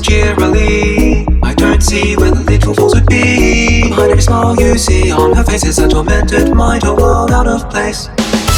cheerily. I don't see where the literal force would be. Behind every smile you see on her face is a tormented mind, a world out of place.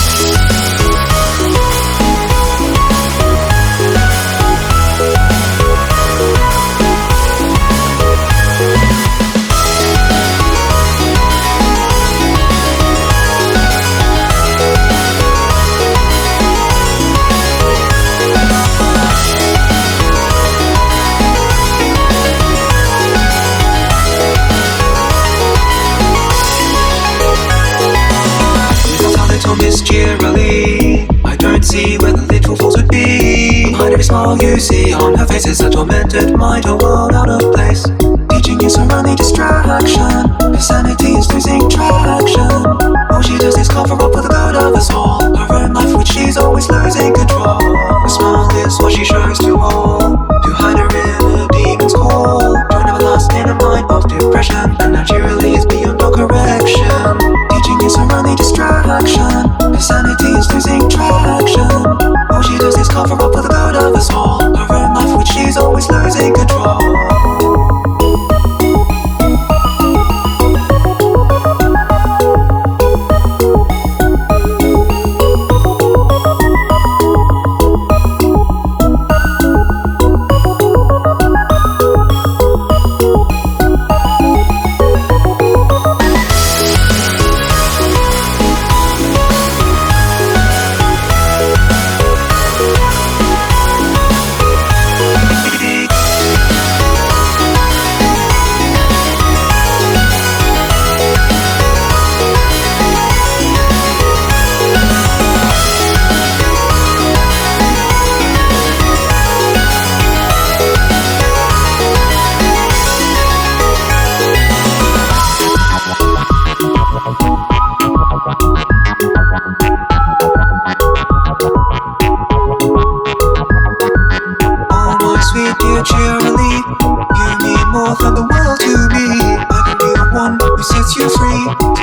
Miss cheerily. I don't see where the literal force would be. Behind every smile you see on her face is a tormented mind, a world out of place. Teaching is her only distraction. Her sanity is losing traction. All she does is cover up for the good of us all. Her own life which she's always losing control. Her smile is what she shows to all. To hide her inner demon's call. Join everlasting in a mind of depression. And naturally is beyond all correction. Teaching is her only distraction. Her sanity is losing traction. All she does is cover up for the good of us all. Her own life which she's always losing control. Sweet dear cheerily, you mean more than the world to me. I can be the one who sets you free.